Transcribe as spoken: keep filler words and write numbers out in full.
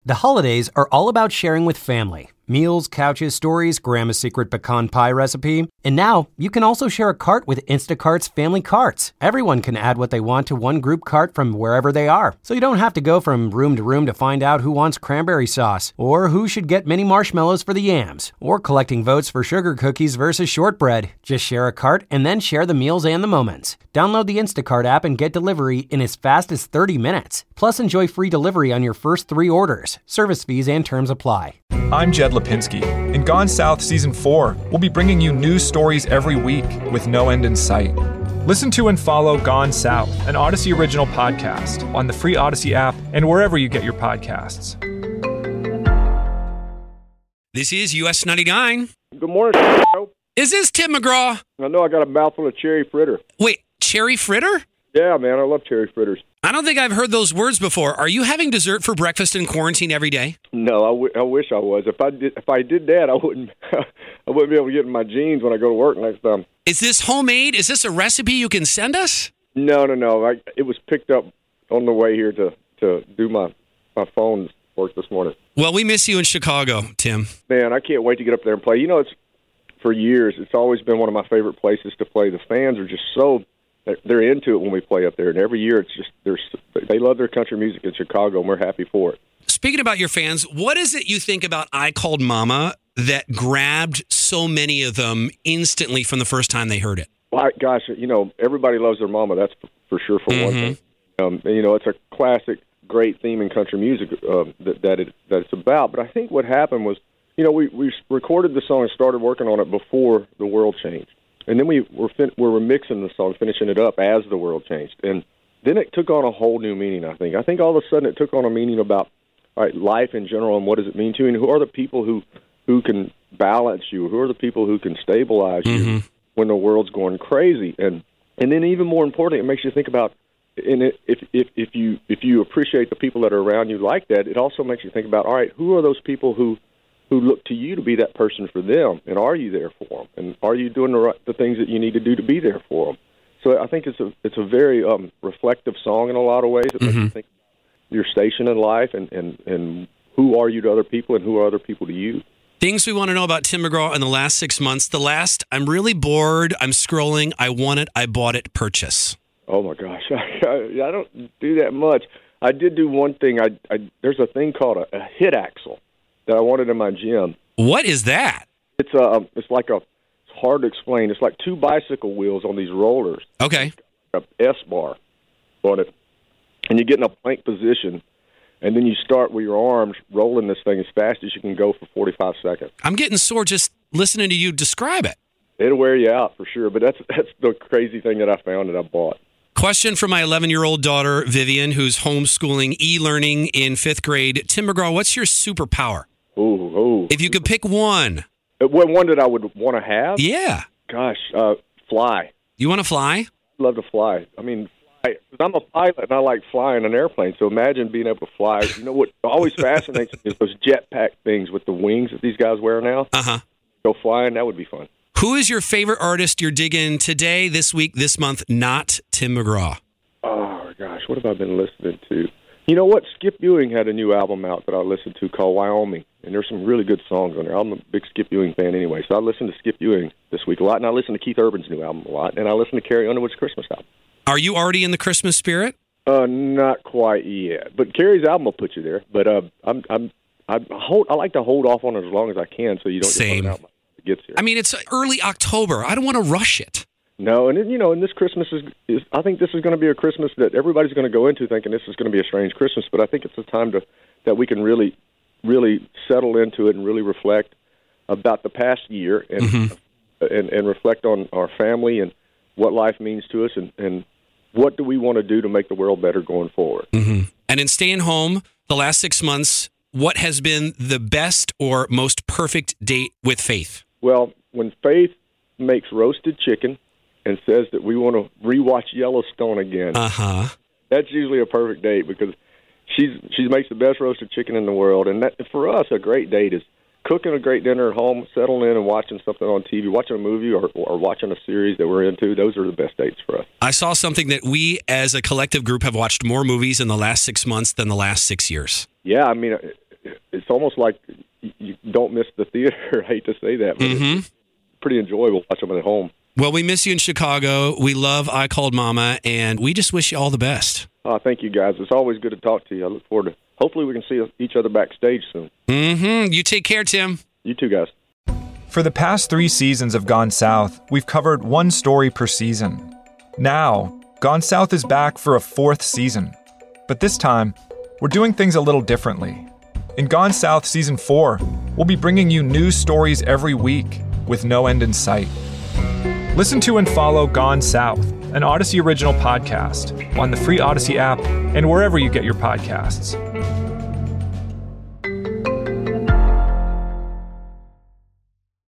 The holidays are all about sharing with family. Meals, couches, stories, Grandma's secret pecan pie recipe. And now, you can also share a cart with Instacart's Family Carts. Everyone can add what they want to one group cart from wherever they are. So you don't have to go from room to room to find out who wants cranberry sauce, or who should get mini marshmallows for the yams, or collecting votes for sugar cookies versus shortbread. Just share a cart and then share the meals and the moments. Download the Instacart app and get delivery in as fast as thirty minutes. Plus, enjoy free delivery on your first three orders. Service fees and terms apply. I'm Jed Lipinski. In Gone South Season four, we'll be bringing you news stories every week with no end in sight. Listen to and follow Gone South, an Odyssey original podcast, on the free Odyssey app and wherever you get your podcasts. This is U S ninety-nine. Good morning, Joe. Is this Tim McGraw? I know I got a mouthful of cherry fritter. Wait, cherry fritter? Yeah, man, I love cherry fritters. I don't think I've heard those words before. Are you having dessert for breakfast in quarantine every day? No, I, w- I wish I was. If I did, if I did that, I wouldn't. I wouldn't be able to get in my jeans when I go to work next time. Is this homemade? Is this a recipe you can send us? No, no, no. I, it was picked up on the way here to, to do my my phone work this morning. Well, we miss you in Chicago, Tim. Man, I can't wait to get up there and play. You know, it's for years. It's always been one of my favorite places to play. The fans are just so. They're into it when we play up there, and every year it's just they're, they love their country music in Chicago, and we're happy for it. Speaking about your fans, what is it you think about I Called Mama that grabbed so many of them instantly from the first time they heard it? Well, gosh, you know, everybody loves their mama, that's for sure for mm-hmm. one thing. Um, and, you know, it's a classic, great theme in country music uh, that, that, it, that it's about. But I think what happened was, you know, we, we recorded the song and started working on it before the world changed. And then we were fin- we were remixing the song, finishing it up as the world changed. And then it took on a whole new meaning, I think. I think all of a sudden it took on a meaning about all right, life in general and what does it mean to you, and who are the people who, who can balance you, who are the people who can stabilize mm-hmm. you when the world's going crazy. And and then even more importantly, it makes you think about, and it, if, if, if, you, if you appreciate the people that are around you like that, it also makes you think about, all right, who are those people who, who look to you to be that person for them, and are you there for them, and are you doing the right, the things that you need to do to be there for them? So I think it's a it's a very um, reflective song in a lot of ways. It mm-hmm. makes you think your station in life, and, and, and who are you to other people, and who are other people to you. Things we want to know about Tim McGraw in the last six months. The last, I'm really bored, I'm scrolling, I want it, I bought it, purchase. Oh my gosh, I, I, I don't do that much. I did do one thing. I, I there's a thing called a, a hit axle that I wanted in my gym. What is that? It's a, it's like a, it's hard to explain. It's like two bicycle wheels on these rollers. Okay. A S-bar on it. And you get in a plank position, and then you start with your arms rolling this thing as fast as you can go for forty-five seconds. I'm getting sore just listening to you describe it. It'll wear you out for sure, but that's that's the crazy thing that I found that I bought. Question from my eleven-year-old daughter, Vivian, who's homeschooling e-learning in fifth grade. Tim McGraw, what's your superpower? Ooh, ooh. If you could pick one. What one that I would want to have? Yeah. Gosh, uh, fly. You want to fly? I'd love to fly. I mean, I, I'm a pilot, and I like flying an airplane, so imagine being able to fly. You know what always fascinates me is those jetpack things with the wings that these guys wear now. Uh-huh. Go flying, that would be fun. Who is your favorite artist you're digging today, this week, this month, not Tim McGraw? Oh, gosh, what have I been listening to? You know what? Skip Ewing had a new album out that I listened to called Wyoming, and there's some really good songs on there. I'm a big Skip Ewing fan anyway, so I listened to Skip Ewing this week a lot, and I listened to Keith Urban's new album a lot, and I listened to Carrie Underwood's Christmas album. Are you already in the Christmas spirit? Uh, not quite yet, but Carrie's album will put you there. But uh, I'm, I'm, I hold, I like to hold off on it as long as I can, so you don't Same. get out when it gets here. I mean, it's early October. I don't want to rush it. No, and you know, and this Christmas is, is I think this is going to be a Christmas that everybody's going to go into thinking this is going to be a strange Christmas, but I think it's a time to that we can really, really settle into it and really reflect about the past year and mm-hmm. and, and reflect on our family and what life means to us and, and what do we want to do to make the world better going forward. Mm-hmm. And in staying home the last six months, what has been the best or most perfect date with Faith? Well, when Faith makes roasted chicken and says that we want to rewatch Yellowstone again. Uh-huh. That's usually a perfect date because she's she makes the best roasted chicken in the world. And that, for us, a great date is cooking a great dinner at home, settling in and watching something on T V, watching a movie or, or watching a series that we're into. Those are the best dates for us. I saw something that we as a collective group have watched more movies in the last six months than the last six years. Yeah, I mean, it's almost like you don't miss the theater. I hate to say that, but Mm-hmm. it's pretty enjoyable watching them at home. Well, we miss you in Chicago. We love I Called Mama, and we just wish you all the best. Uh, thank you, guys. It's always good to talk to you. I look forward to, hopefully we can see each other backstage soon. Mm-hmm. You take care, Tim. You too, guys. For the past three seasons of Gone South, we've covered one story per season. Now, Gone South is back for a fourth season. But this time, we're doing things a little differently. In Gone South Season four, we'll be bringing you new stories every week with no end in sight. Listen to and follow Gone South, an Odyssey original podcast, on the free Odyssey app and wherever you get your podcasts.